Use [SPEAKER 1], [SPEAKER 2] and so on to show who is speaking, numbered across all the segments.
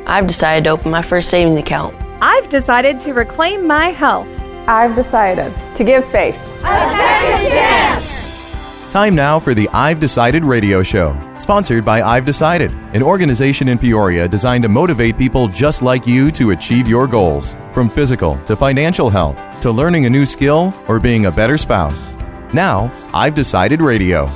[SPEAKER 1] I've decided to open my first savings account.
[SPEAKER 2] I've decided to reclaim my health.
[SPEAKER 3] I've decided to give faith
[SPEAKER 4] a second chance.
[SPEAKER 5] Time now for the I've Decided radio show, sponsored by I've Decided, an organization in Peoria designed to motivate people just like you to achieve your goals, from physical to financial health, to learning a new skill or being a better spouse. Now, I've Decided radio.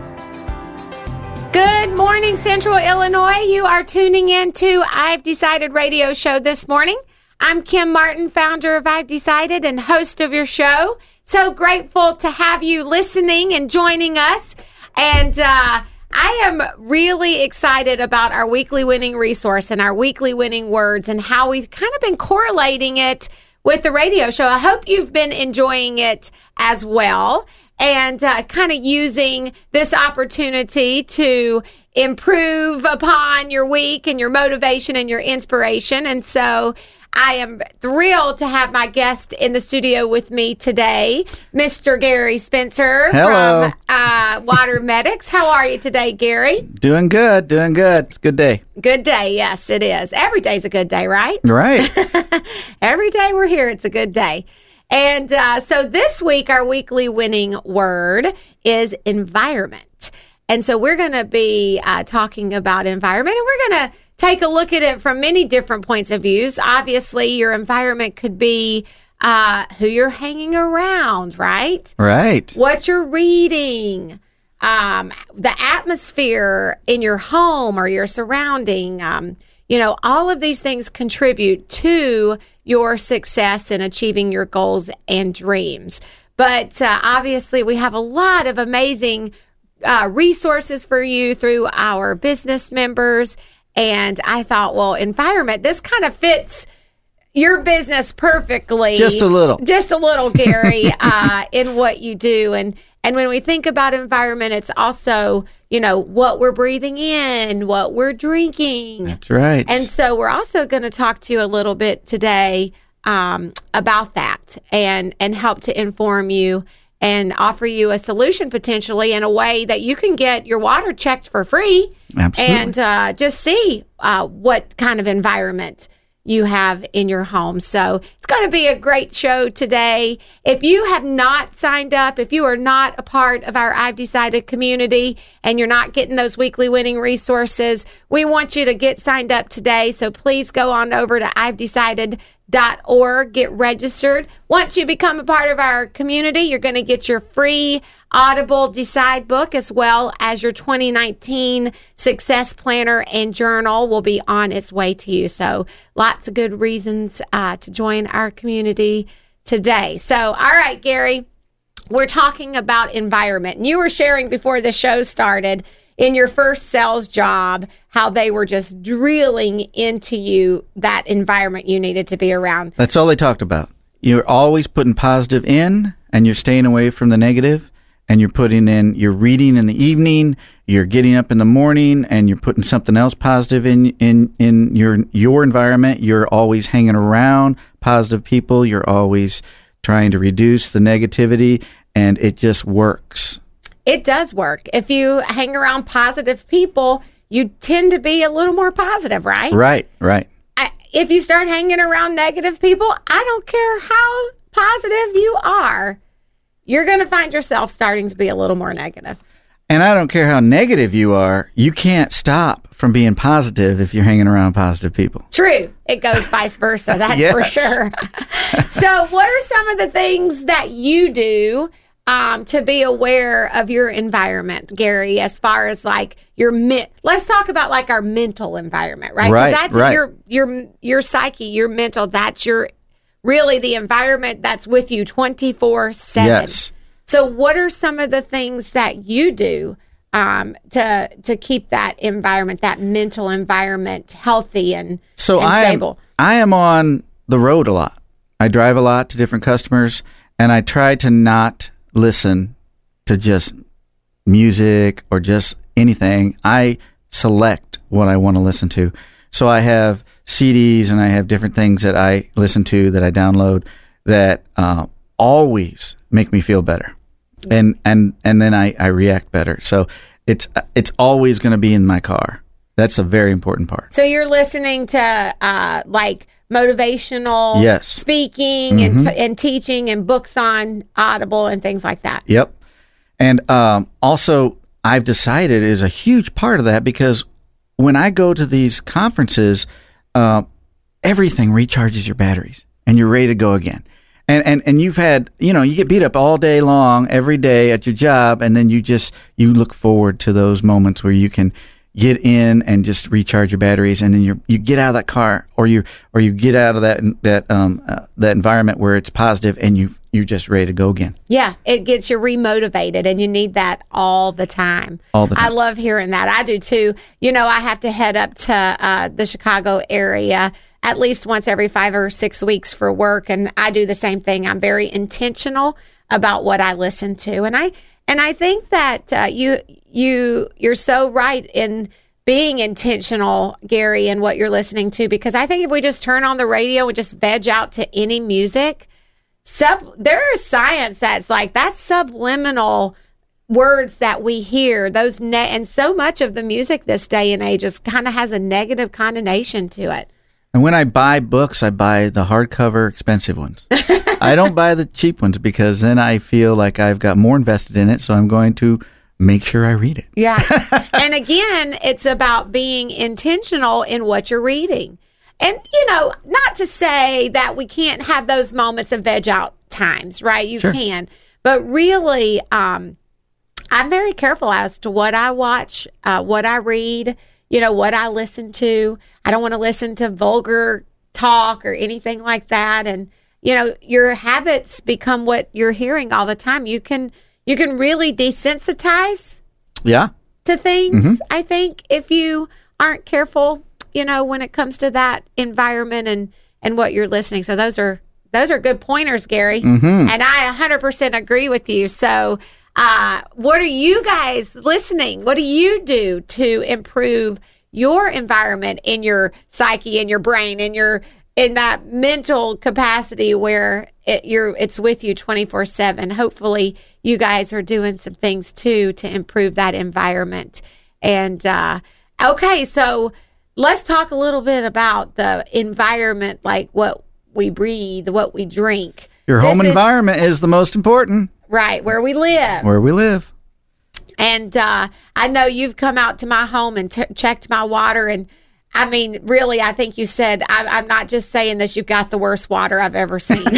[SPEAKER 6] Good morning, Central Illinois. You are tuning in to I've Decided radio show this morning. I'm Kim Martin, founder of I've Decided and host of your show. So grateful to have you listening and joining us. And I am really excited about our weekly winning resource and our weekly winning words and how we've kind of been correlating it with the radio show. I hope you've been enjoying it as well and kind of using this opportunity to improve upon your week and your motivation and your inspiration. And so I am thrilled to have my guest in the studio with me today, Mr. Gary Spencer.
[SPEAKER 7] Hello.
[SPEAKER 6] From Water Medics. How are you today, Gary?
[SPEAKER 7] Doing good. It's a good day.
[SPEAKER 6] Good day. Yes, it is. Every day's a good day, right?
[SPEAKER 7] Right.
[SPEAKER 6] Every day we're here, it's a good day. And so this week, our weekly winning word is environment. And so we're going to be talking about environment, and we're going to take a look at it from many different points of views. Obviously, your environment could be who you're hanging around, right?
[SPEAKER 7] Right.
[SPEAKER 6] What you're reading, the atmosphere in your home or your surrounding. All of these things contribute to your success in achieving your goals and dreams. But obviously, we have a lot of amazing resources for you through our business members. And I thought, well, environment, this kind of fits your business perfectly.
[SPEAKER 7] Just a little,
[SPEAKER 6] Gary, in what you do. And when we think about environment, it's also, what we're breathing in, what we're drinking.
[SPEAKER 7] That's right.
[SPEAKER 6] And so we're also going to talk to you a little bit today about that and help to inform you and offer you a solution potentially in a way that you can get your water checked for free.
[SPEAKER 7] Absolutely.
[SPEAKER 6] And just see what kind of environment you have in your home. So it's going to be a great show today. If you have not signed up, if you are not a part of our I've Decided community and you're not getting those weekly winning resources, we want you to get signed up today. So please go on over to I'veDecided.org, get registered. Once you become a part of our community, you're going to get your free Audible Decide book, as well as your 2019 Success Planner and Journal will be on its way to you. So lots of good reasons to join our community today. So, all right, Gary, we're talking about environment. And you were sharing before the show started in your first sales job how they were just drilling into you that environment you needed to be around.
[SPEAKER 7] That's all they talked about. You're always putting positive in, and you're staying away from the negative. And you're you're reading in the evening, you're getting up in the morning, and you're putting something else positive in your environment. You're always hanging around positive people. You're always trying to reduce the negativity, and it just works.
[SPEAKER 6] It does work. If you hang around positive people, you tend to be a little more positive, right?
[SPEAKER 7] Right.
[SPEAKER 6] If you start hanging around negative people, I don't care how positive you are, you're going to find yourself starting to be a little more negative.
[SPEAKER 7] And I don't care how negative you are, you can't stop from being positive if you're hanging around positive people.
[SPEAKER 6] True. It goes vice versa. That's
[SPEAKER 7] yes.
[SPEAKER 6] For sure. So what are some of the things that you do to be aware of your environment, Gary, as far as like let's talk about like our mental environment, right?
[SPEAKER 7] Right.
[SPEAKER 6] That's your psyche, your mental, that's really the environment that's with you 24/7.
[SPEAKER 7] Yes.
[SPEAKER 6] So what are some of the things that you do to keep that environment, that mental environment healthy and stable?
[SPEAKER 7] I am on the road a lot. I drive a lot to different customers, and I try to not listen to just music or just anything. I select what I want to listen to. So I have CDs and I have different things that I listen to, that I download, that always make me feel better, and then I react better. So it's always going to be in my car, That's a very important part.
[SPEAKER 6] So you're listening to like motivational
[SPEAKER 7] Yes.
[SPEAKER 6] speaking and teaching and books on Audible and things like that.
[SPEAKER 7] Yep. And also, I've decided is a huge part of that because when I go to these conferences, everything recharges your batteries and you're ready to go again. And you've had, you get beat up all day long, every day at your job, and then you look forward to those moments where you can get in and just recharge your batteries, and then you get out of that car or you get out of that environment where it's positive, and you're just ready to go again.
[SPEAKER 6] Yeah, it gets you remotivated, and you need that all the time.
[SPEAKER 7] All the time.
[SPEAKER 6] I love hearing that. I do too. I have to head up to the Chicago area at least once every 5 or 6 weeks for work, and I do the same thing. I'm very intentional about what I listen to, and I think that you're so right in being intentional, Gary, in what you're listening to, because I think if we just turn on the radio and just veg out to any music, there is science that's subliminal words that we hear, those and so much of the music this day and age just kind of has a negative connotation to it.
[SPEAKER 7] And when I buy books, I buy the hardcover expensive ones. I don't buy the cheap ones because then I feel like I've got more invested in it, so I'm going to make sure I read it.
[SPEAKER 6] Yeah. And again, it's about being intentional in what you're reading. And, not to say that we can't have those moments of veg out times, right? You can. But really, I'm very careful as to what I watch, what I read, what I listen to. I don't want to listen to vulgar talk or anything like that. And, your habits become what you're hearing all the time. You can really desensitize to things, I think, if you aren't careful, when it comes to that environment and what you're listening. So those are good pointers, Gary. And I 100% agree with you. So what are you guys listening? What do you do to improve your environment in your psyche, in your brain, in that mental capacity where it's with you 24/7? Hopefully you guys are doing some things too to improve that environment. And okay, so let's talk a little bit about the environment, like what we breathe, what we drink.
[SPEAKER 7] Your home environment is the most important.
[SPEAKER 6] Right, where we live.
[SPEAKER 7] Where we live.
[SPEAKER 6] And I know you've come out to my home and checked my water. And I mean, really, I think you said, I'm not just saying this, you've got the worst water I've ever seen. I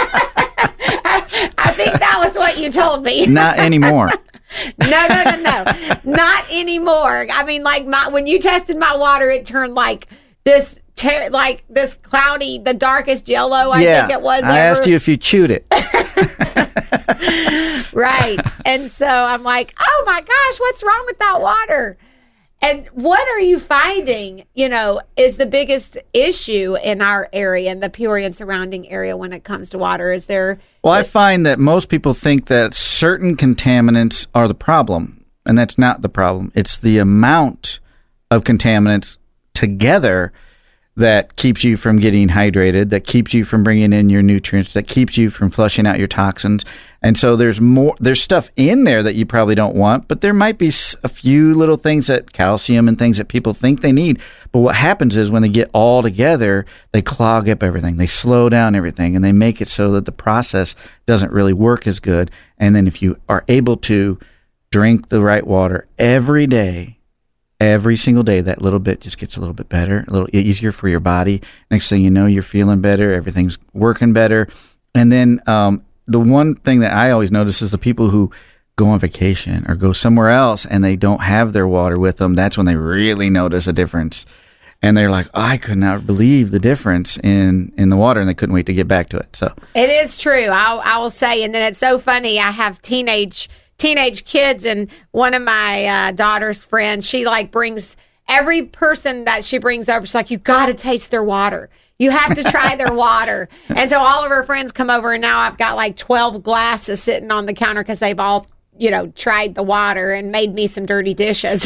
[SPEAKER 6] think that was what you told me.
[SPEAKER 7] Not anymore.
[SPEAKER 6] No. Not anymore. I mean, when you tested my water, it turned like this cloudy, the darkest yellow, I think it was.
[SPEAKER 7] I asked you if you chewed it.
[SPEAKER 6] Right. And so I'm like, oh my gosh, what's wrong with that water? And what are you finding, is the biggest issue in our area, in the Peoria and surrounding area when it comes to water? Is there...
[SPEAKER 7] Well, I find that most people think that certain contaminants are the problem, and that's not the problem. It's the amount of contaminants together that keeps you from getting hydrated, that keeps you from bringing in your nutrients, that keeps you from flushing out your toxins. And so there's stuff in there that you probably don't want, but there might be a few little things, that calcium and things that people think they need. But what happens is when they get all together, they clog up everything. They slow down everything, and they make it so that the process doesn't really work as good. And then if you are able to drink the right water every day, every single day, that little bit just gets a little bit better, a little easier for your body. Next thing you know, you're feeling better. Everything's working better. And then the one thing that I always notice is the people who go on vacation or go somewhere else and they don't have their water with them. That's when they really notice a difference. And they're like, oh, I could not believe the difference in the water, and they couldn't wait to get back to it. So
[SPEAKER 6] it is true. I will say, and then it's so funny. I have teenage kids, and one of my daughter's friends, she brings every person that she brings over. She's like, you got to taste their water. You have to try their water. And so all of her friends come over, and now I've got 12 glasses sitting on the counter because they've all, tried the water and made me some dirty dishes.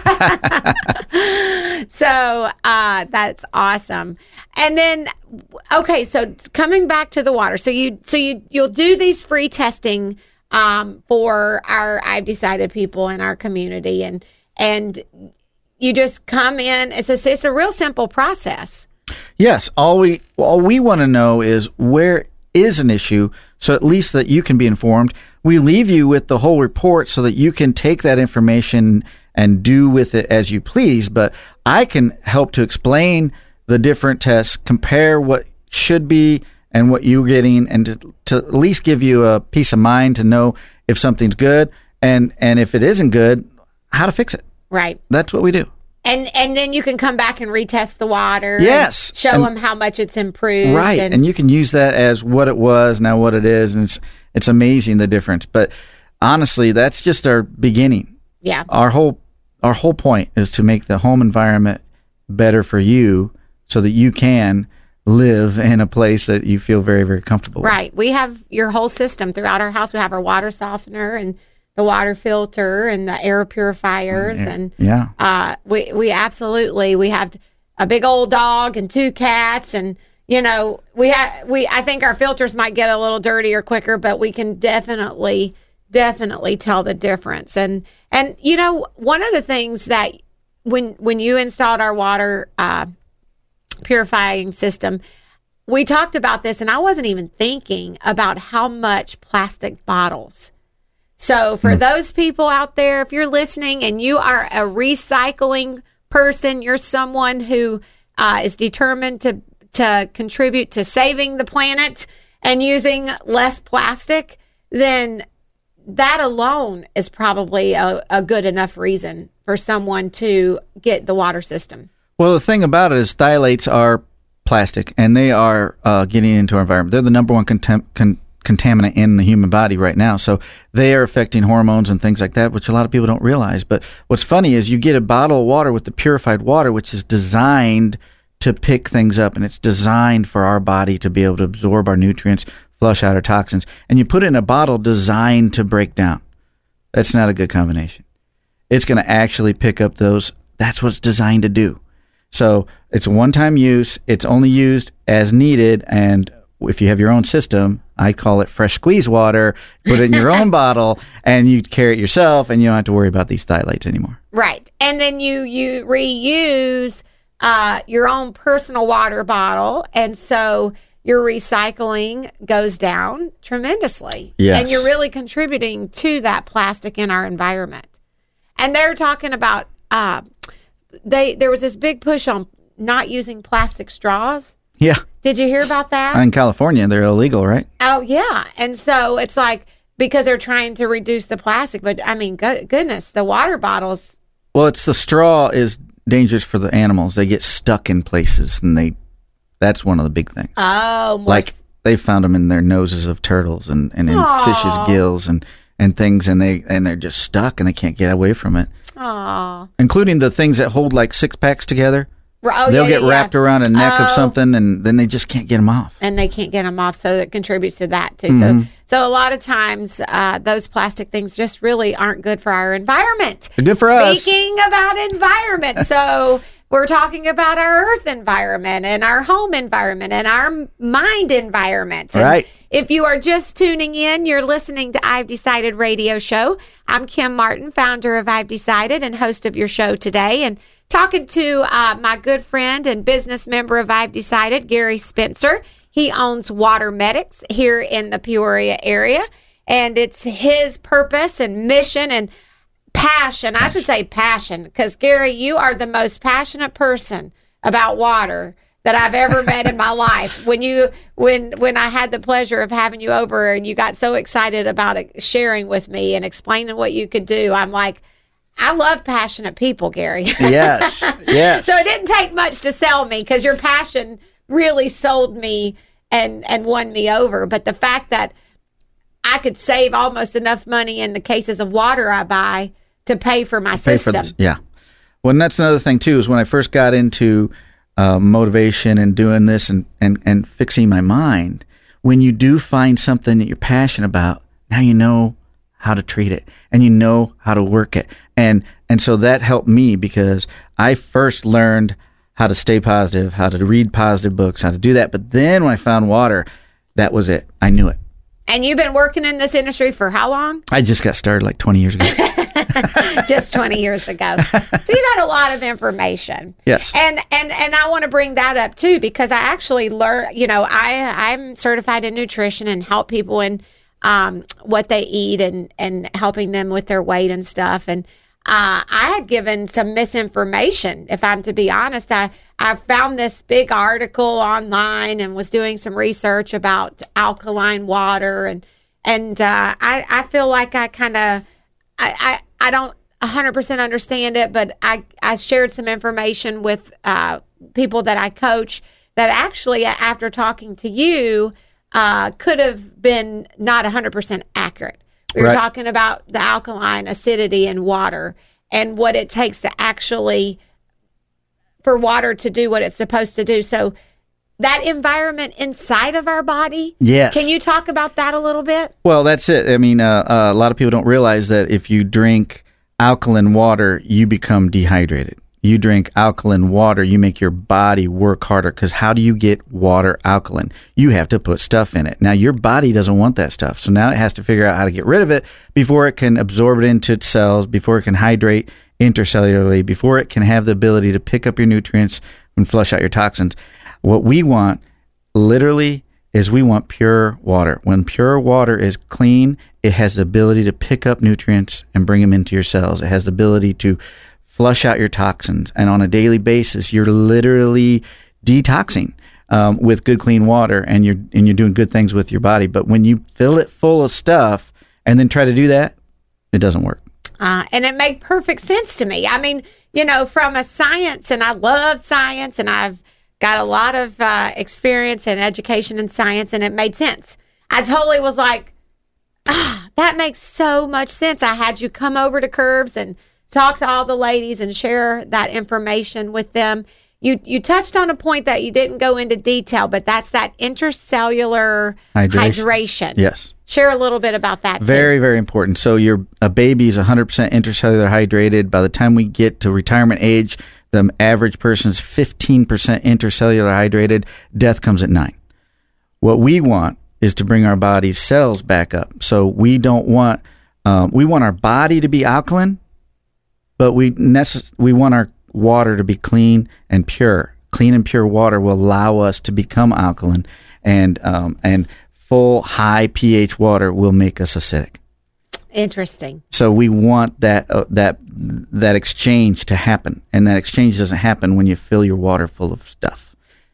[SPEAKER 6] So that's awesome. And then, okay, so coming back to the water. So you'll do these free testing for our I've Decided people in our community, and you just come in. It's a real simple process.
[SPEAKER 7] Yes. All we want to know is where is an issue, so at least that you can be informed. We leave you with the whole report so that you can take that information and do with it as you please. But I can help to explain the different tests, compare what should be and what you're getting, and to at least give you a peace of mind to know if something's good and if it isn't good, how to fix it.
[SPEAKER 6] Right.
[SPEAKER 7] That's what we do.
[SPEAKER 6] And then you can come back and retest the water.
[SPEAKER 7] Yes.
[SPEAKER 6] And show them how much it's improved.
[SPEAKER 7] Right. And you can use that as what it was, now what it is. And it's amazing the difference. But honestly, that's just our beginning.
[SPEAKER 6] Yeah.
[SPEAKER 7] Our whole point is to make the home environment better for you so that you can live in a place that you feel very, very comfortable with.
[SPEAKER 6] Right. We have your whole system throughout our house. We have our water softener and the water filter and the air purifiers. And we absolutely, we have a big old dog and 2 cats, and I think our filters might get a little dirtier quicker, but we can definitely tell the difference. And one of the things that when you installed our water purifying system, we talked about this, and I wasn't even thinking about how much plastic bottles. So for those people out there, if you're listening and you are a recycling person, you're someone who is determined to contribute to saving the planet and using less plastic, then that alone is probably a good enough reason for someone to get the water system.
[SPEAKER 7] Well, the thing about it is phthalates are plastic, and they are getting into our environment. They're the number one contaminant in the human body right now. So they are affecting hormones and things like that, which a lot of people don't realize. But what's funny is you get a bottle of water with the purified water, which is designed to pick things up, and it's designed for our body to be able to absorb our nutrients, flush out our toxins. And you put it in a bottle designed to break down. That's not a good combination. It's going to actually pick up those. That's what it's designed to do. So it's a one-time use. It's only used as needed, and if you have your own system, I call it fresh squeeze water. Put it in your own bottle, and you carry it yourself, and you don't have to worry about these phthalates anymore.
[SPEAKER 6] Right. And then you reuse your own personal water bottle, and so your recycling goes down tremendously.
[SPEAKER 7] Yes.
[SPEAKER 6] And you're really contributing to that plastic in our environment. And they're talking about there was this big push on not using plastic straws.
[SPEAKER 7] Yeah.
[SPEAKER 6] Did you hear about that?
[SPEAKER 7] In California, they're illegal, right?
[SPEAKER 6] Oh, yeah. And so it's like, because they're trying to reduce the plastic. But, I mean, goodness, the water bottles.
[SPEAKER 7] Well, it's the straw is dangerous for the animals. They get stuck in places, and that's one of the big things.
[SPEAKER 6] Oh,
[SPEAKER 7] like they found them in their noses of turtles and in fish's gills and things, and they're just stuck, and they can't get away from it.
[SPEAKER 6] Aww.
[SPEAKER 7] Including the things that hold like 6-packs together.
[SPEAKER 6] Oh,
[SPEAKER 7] they'll get wrapped around a neck of something, and then they just can't get them off.
[SPEAKER 6] And they can't get them off, so it contributes to that, too. Mm-hmm. So a lot of times, those plastic things just really aren't good for our environment.
[SPEAKER 7] They're good for us.
[SPEAKER 6] Speaking about environment, so we're talking about our earth environment and our home environment and our mind environment.
[SPEAKER 7] Right.
[SPEAKER 6] And if you are just tuning in, you're listening to I've Decided Radio Show. I'm Kim Martin, founder of I've Decided and host of your show today. And talking to my good friend and business member of I've Decided, Gary Spencer. He owns Water Medics here in the Peoria area. And it's his purpose and mission and passion. I should say passion, because Gary, you are the most passionate person about water that I've ever met in my life. When I had the pleasure of having you over and you got so excited about it, sharing with me and explaining what you could do, I'm like, I love passionate people, Gary.
[SPEAKER 7] Yes, yes.
[SPEAKER 6] So it didn't take much to sell me, because your passion really sold me and won me over. But the fact that I could save almost enough money in the cases of water I buy to pay for my system.
[SPEAKER 7] Yeah. Well, and that's another thing, too, is when I first got into motivation and doing this and fixing my mind, when you do find something that you're passionate about, now you know how to treat it and you know how to work it. And so that helped me, because I first learned how to stay positive, how to read positive books, how to do that. But then when I found water, that was it. I knew it.
[SPEAKER 6] And you've been working in this industry for how long?
[SPEAKER 7] I just got started like 20 years ago.
[SPEAKER 6] just 20 years ago. So you've had a lot of information.
[SPEAKER 7] Yes.
[SPEAKER 6] And I want to bring that up too, because I actually learned, I'm certified in nutrition and help people in what they eat and helping them with their weight and stuff. And I had given some misinformation, if I'm to be honest. I found this big article online and was doing some research about alkaline water, and I feel like I don't 100% understand it, but I shared some information with people that I coach that actually, after talking to you, could have been not 100% accurate. We were talking about the alkaline acidity in water and what it takes to actually, for water to do what it's supposed to do. So that environment inside of our body.
[SPEAKER 7] Yes.
[SPEAKER 6] Can you talk about that a little bit?
[SPEAKER 7] Well, that's it. I mean, a lot of people don't realize that if you drink alkaline water, you become dehydrated. You drink alkaline water, you make your body work harder, because how do you get water alkaline? You have to put stuff in it. Now, your body doesn't want that stuff, so now it has to figure out how to get rid of it before it can absorb it into its cells, before it can hydrate intercellularly, before it can have the ability to pick up your nutrients and flush out your toxins. What we want, literally, is we want pure water. When pure water is clean, it has the ability to pick up nutrients and bring them into your cells. It has the ability to flush out your toxins, and on a daily basis, you're literally detoxing with good, clean water, and you're doing good things with your body. But when you fill it full of stuff and then try to do that, it doesn't work.
[SPEAKER 6] And it made perfect sense to me. I mean, from a science, and I love science, and I've got a lot of experience and education in science, and it made sense. I totally was like, that makes so much sense. I had you come over to Curves and talk to all the ladies and share that information with them. You touched on a point that you didn't go into detail, but that's that intercellular hydration.
[SPEAKER 7] Yes.
[SPEAKER 6] Share a little bit about that.
[SPEAKER 7] Very, very important. So a baby is 100% intercellular hydrated. By the time we get to retirement age, the average person's 15% intercellular hydrated. Death comes at 9. What we want is to bring our body's cells back up. So we don't want we want our body to be alkaline, but we want our water to be clean and pure. Clean and pure water will allow us to become alkaline, and full high pH water will make us acidic.
[SPEAKER 6] Interesting. So
[SPEAKER 7] we want that exchange to happen, and that exchange doesn't happen when you fill your water full of stuff.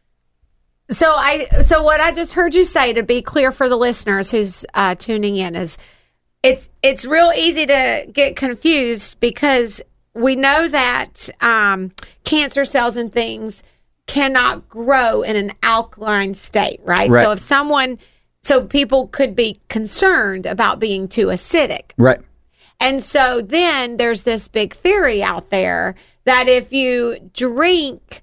[SPEAKER 6] So what I just heard you say, to be clear for the listeners who's tuning in, is it's real easy to get confused, because we know that cancer cells and things cannot grow in an alkaline state, right?
[SPEAKER 7] Right.
[SPEAKER 6] So people could be concerned about being too acidic.
[SPEAKER 7] Right.
[SPEAKER 6] And so then there's this big theory out there that if you drink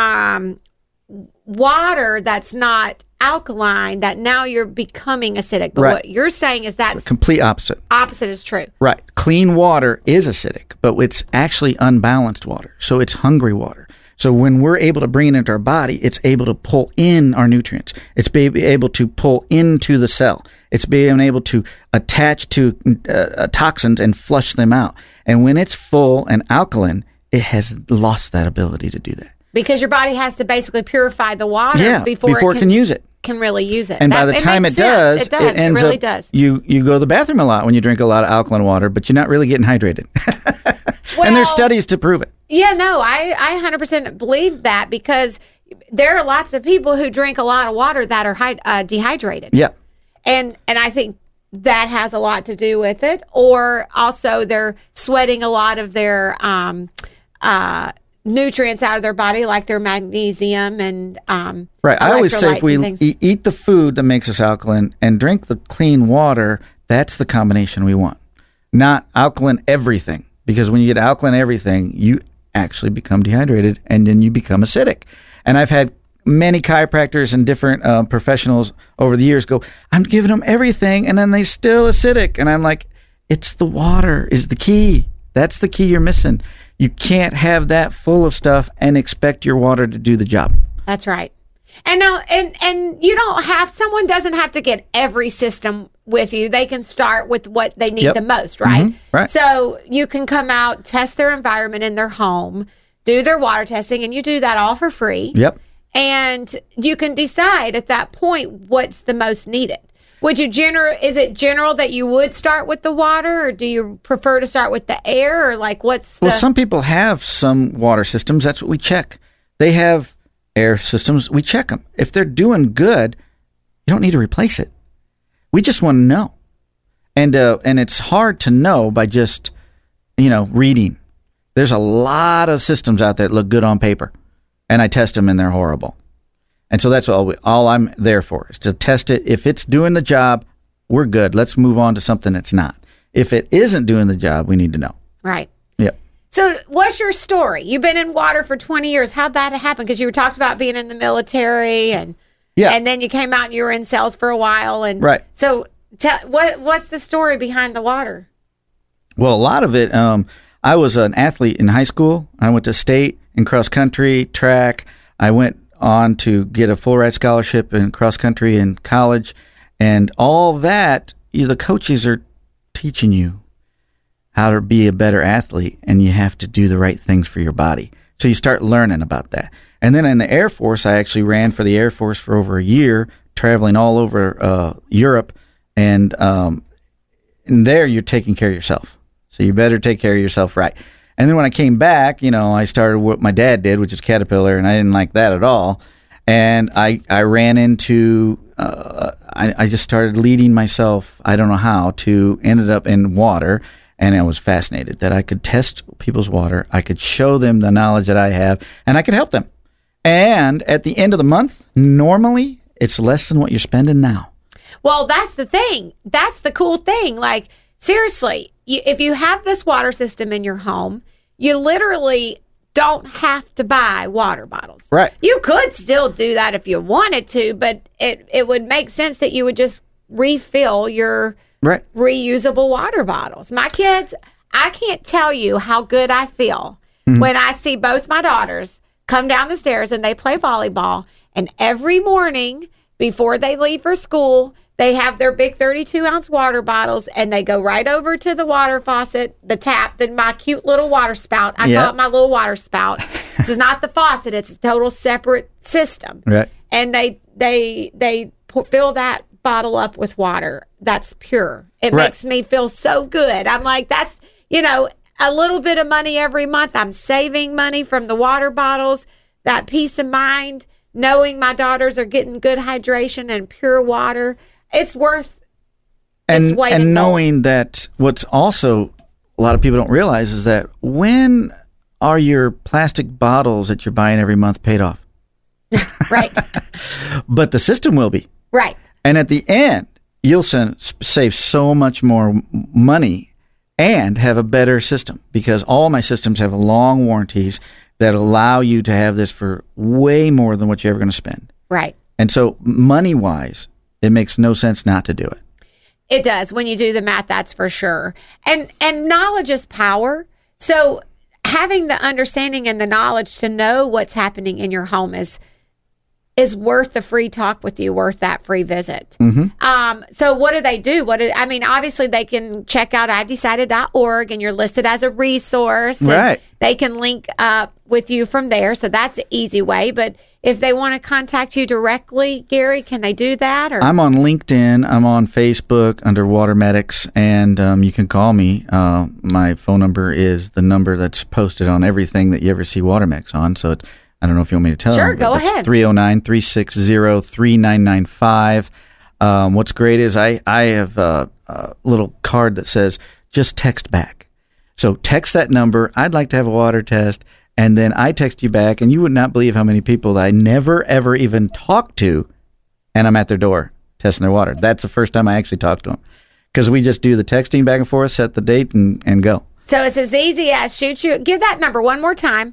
[SPEAKER 6] water that's not alkaline, that now you're becoming acidic. But what you're saying is that's
[SPEAKER 7] the complete opposite.
[SPEAKER 6] Opposite is true.
[SPEAKER 7] Right. Clean water is acidic, but it's actually unbalanced water. So it's hungry water. So when we're able to bring it into our body, it's able to pull in our nutrients. It's able to pull into the cell. It's being able to attach to toxins and flush them out. And when it's full and alkaline, it has lost that ability to do that.
[SPEAKER 6] Because your body has to basically purify the water before it
[SPEAKER 7] can use it.
[SPEAKER 6] Can really use it.
[SPEAKER 7] And by the time it does,
[SPEAKER 6] it really does.
[SPEAKER 7] You go to the bathroom a lot when you drink a lot of alkaline water, but you're not really getting hydrated. And there's studies to prove it.
[SPEAKER 6] Yeah, no, I 100% believe that, because there are lots of people who drink a lot of water that are dehydrated.
[SPEAKER 7] Yeah.
[SPEAKER 6] And I think that has a lot to do with it. Or also they're sweating a lot of their nutrients out of their body, like their magnesium and
[SPEAKER 7] right. I always say if we eat the food that makes us alkaline and drink the clean water, that's the combination we want. Not alkaline everything, because when you get alkaline everything, you actually become dehydrated and then you become acidic. And I've had many chiropractors and different professionals over the years go, I'm giving them everything and then they still acidic. And I'm like, it's the water is the key. That's the key you're missing. You can't have that full of stuff and expect your water to do the job.
[SPEAKER 6] That's right. And now, and you don't have, someone doesn't have to get every system with you. They can start with what they need the most, right?
[SPEAKER 7] Mm-hmm. Right.
[SPEAKER 6] So you can come out, test their environment in their home, do their water testing, and you do that all for free.
[SPEAKER 7] Yep.
[SPEAKER 6] And you can decide at that point what's the most needed. Would you is it general that you would start with the water, or do you prefer to start with the air, or like what's the...
[SPEAKER 7] Well, some people have some water systems. That's what we check. They have air systems. We check them. If they're doing good, you don't need to replace it. We just want to know. And it's hard to know by just, reading. There's a lot of systems out there that look good on paper, and I test them and they're horrible. And so that's all I'm there for, is to test it. If it's doing the job, we're good. Let's move on to something that's not. If it isn't doing the job, we need to know.
[SPEAKER 6] Right.
[SPEAKER 7] Yep.
[SPEAKER 6] So what's your story? You've been in water for 20 years. How'd that happen? Because you talked about being in the military, and then you came out and you were in sales for a while. And
[SPEAKER 7] right.
[SPEAKER 6] So what's the story behind the water?
[SPEAKER 7] Well, a lot of it, I was an athlete in high school. I went to state in cross country, track. I went on to get a full ride scholarship in cross country in college, and all that, the coaches are teaching you how to be a better athlete, and you have to do the right things for your body. So you start learning about that. And then in the Air Force, I actually ran for the Air Force for over a year, traveling all over Europe, and there you're taking care of yourself. So you better take care of yourself right. And then when I came back, I started what my dad did, which is Caterpillar, and I didn't like that at all. And I ran into, I just started leading myself, I don't know how, to ended up in water. And I was fascinated that I could test people's water. I could show them the knowledge that I have, and I could help them. And at the end of the month, normally, it's less than what you're spending now.
[SPEAKER 6] Well, that's the thing. That's the cool thing. Like, seriously, if you have this water system in your home, you literally don't have to buy water bottles.
[SPEAKER 7] Right.
[SPEAKER 6] You could still do that if you wanted to, but it would make sense that you would just refill your reusable water bottles. My kids, I can't tell you how good I feel when I see both my daughters come down the stairs and they play volleyball, and every morning before they leave for school, they have their big 32-ounce water bottles, and they go right over to the water faucet, the tap, then my cute little water spout. I call it my little water spout. This is not the faucet. It's a total separate system.
[SPEAKER 7] Right.
[SPEAKER 6] And they fill that bottle up with water that's pure. It makes me feel so good. I'm like, that's, a little bit of money every month. I'm saving money from the water bottles, that peace of mind, knowing my daughters are getting good hydration and pure water. It's worth its weight in gold.
[SPEAKER 7] And knowing that what's also a lot of people don't realize is that when are your plastic bottles that you're buying every month paid off?
[SPEAKER 6] Right.
[SPEAKER 7] But the system will be.
[SPEAKER 6] Right.
[SPEAKER 7] And at the end, you'll save so much more money and have a better system, because all my systems have long warranties that allow you to have this for way more than what you're ever going to spend.
[SPEAKER 6] Right.
[SPEAKER 7] And so money-wise, it makes no sense not to do it.
[SPEAKER 6] It does. When you do the math, that's for sure. And knowledge is power. So having the understanding and the knowledge to know what's happening in your home is worth the free talk with you, worth that free visit. Mm-hmm. So what do they do? Obviously they can check out IveDecided.org, and you're listed as a resource.
[SPEAKER 7] Right.
[SPEAKER 6] They can link up with you from there. So that's an easy way. But if they want to contact you directly, Gary, can they do that? Or?
[SPEAKER 7] I'm on LinkedIn. I'm on Facebook under Water Medics, and you can call me. My phone number is the number that's posted on everything that you ever see Water Medics on. So I don't know if you want me to tell
[SPEAKER 6] Sure,
[SPEAKER 7] them.
[SPEAKER 6] go ahead.
[SPEAKER 7] 309-360-3995. What's great is I have a little card that says, just text back. So text that number. I'd like to have a water test. And then I text you back, and you would not believe how many people that I never, ever even talked to, and I'm at their door testing their water. That's the first time I actually talked to them, because we just do the texting back and forth, set the date, and go.
[SPEAKER 6] So it's as easy as give that number one more time.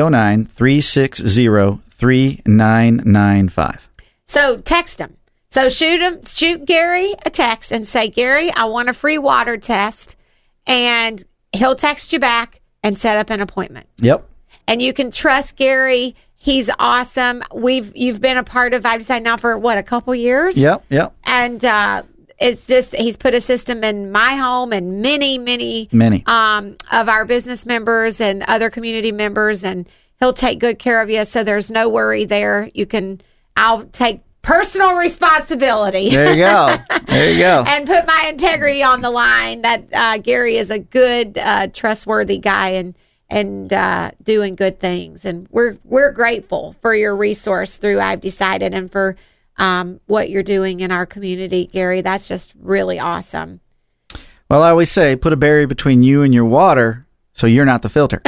[SPEAKER 7] 309-360-3995.
[SPEAKER 6] So text them. So shoot Gary a text and say, Gary, I want a free water test. And he'll text you back and set up an appointment.
[SPEAKER 7] Yep.
[SPEAKER 6] And you can trust Gary. He's awesome. You've been a part of I've Decided now for a couple years?
[SPEAKER 7] Yep.
[SPEAKER 6] And it's just he's put a system in my home and many of our business members and other community members, and he'll take good care of you. So there's no worry there. I'll take personal responsibility.
[SPEAKER 7] There you go.
[SPEAKER 6] And put my integrity on the line. That Gary is a good, trustworthy guy and doing good things. And we're grateful for your resource through I've Decided and for what you're doing in our community, Gary. That's just really awesome.
[SPEAKER 7] Well, I always say, put a barrier between you and your water so you're not the filter.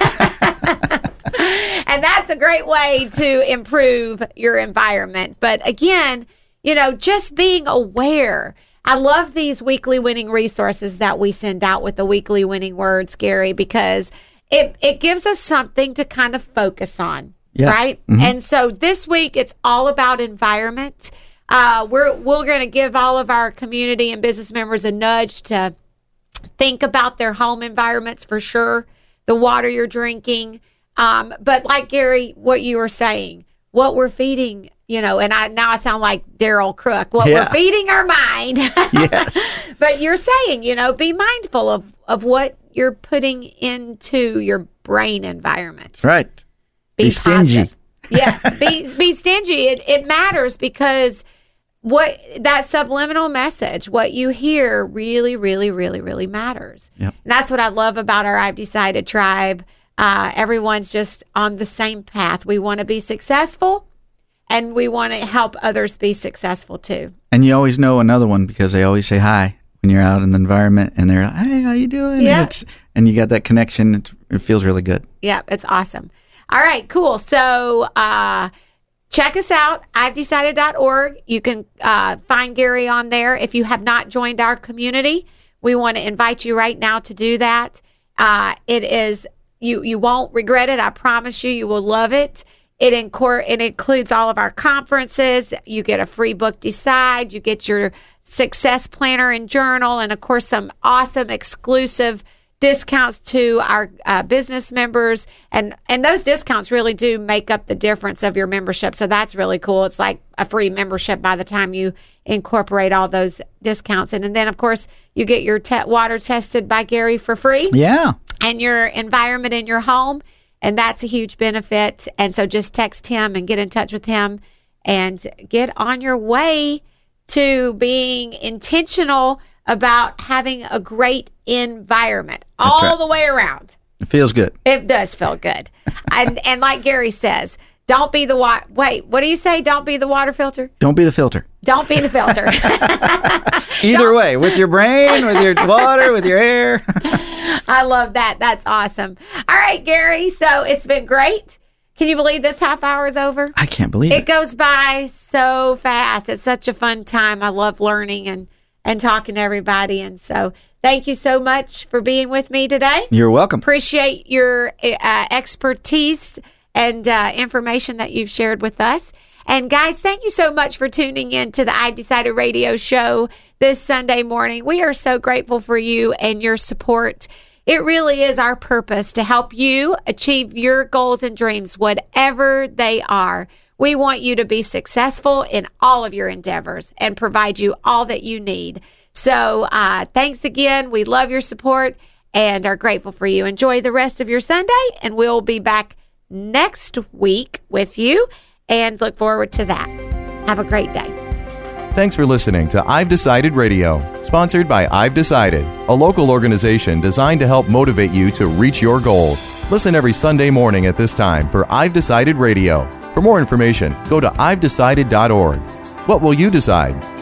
[SPEAKER 6] And that's a great way to improve your environment. But again, just being aware. I love these weekly winning resources that we send out with the weekly winning words, Gary, because it gives us something to kind of focus on, right? Mm-hmm. And so this week, it's all about environment. We're going to give all of our community and business members a nudge to think about their home environments for sure, the water you're drinking. But like Gary, what you were saying, what we're feeding, and I sound like Daryl Crook, we're feeding our mind.
[SPEAKER 7] Yes.
[SPEAKER 6] But you're saying, be mindful of what you're putting into your brain environment.
[SPEAKER 7] That's right.
[SPEAKER 6] Be
[SPEAKER 7] stingy.
[SPEAKER 6] Yes. Be stingy. It matters because that subliminal message, what you hear really, really, really, really matters.
[SPEAKER 7] Yep.
[SPEAKER 6] And that's what I love about our I've Decided tribe. Everyone's just on the same path. We want to be successful, and we want to help others be successful too.
[SPEAKER 7] And you always know another one because they always say hi when you're out in the environment, and they're like, "Hey, how you doing?"
[SPEAKER 6] Yeah.
[SPEAKER 7] And you got that connection. It feels really good.
[SPEAKER 6] Yeah, it's awesome. All right, cool. So check us out, I'veDecided.org. You can find Gary on there. If you have not joined our community, we want to invite you right now to do that. It is. You won't regret it. I promise you. You will love it. It includes all of our conferences. You get a free book, Decide. You get your success planner and journal, and of course some awesome exclusive discounts to our business members. And those discounts really do make up the difference of your membership. So that's really cool. It's like a free membership by the time you incorporate all those discounts. And then, of course, you get your water tested by Gary for free.
[SPEAKER 7] Yeah.
[SPEAKER 6] And your environment in your home. And that's a huge benefit. And so just text him and get in touch with him and get on your way to being intentional about having a great environment all the way around.
[SPEAKER 7] It feels good.
[SPEAKER 6] It does feel good. and like Gary says, don't be the water. Wait, what do you say? Don't be the water filter?
[SPEAKER 7] Don't be the filter.
[SPEAKER 6] Don't be the filter.
[SPEAKER 7] Either way, with your brain, with your water, with your air.
[SPEAKER 6] I love that. That's awesome. All right, Gary. So it's been great. Can you believe this half hour is over?
[SPEAKER 7] I can't believe it.
[SPEAKER 6] It goes by so fast. It's such a fun time. I love learning and talking to everybody. And so thank you so much for being with me today.
[SPEAKER 7] You're welcome.
[SPEAKER 6] Appreciate your expertise and information that you've shared with us. And guys, thank you so much for tuning in to the I've Decided radio show this Sunday morning. We are so grateful for you and your support. It really is our purpose to help you achieve your goals and dreams, whatever they are. We want you to be successful in all of your endeavors and provide you all that you need. So thanks again. We love your support and are grateful for you. Enjoy the rest of your Sunday, and we'll be back next week with you and look forward to that. Have a great day.
[SPEAKER 5] Thanks for listening to I've Decided Radio, sponsored by I've Decided, a local organization designed to help motivate you to reach your goals. Listen every Sunday morning at this time for I've Decided Radio. For more information, go to I'veDecided.org. What will you decide?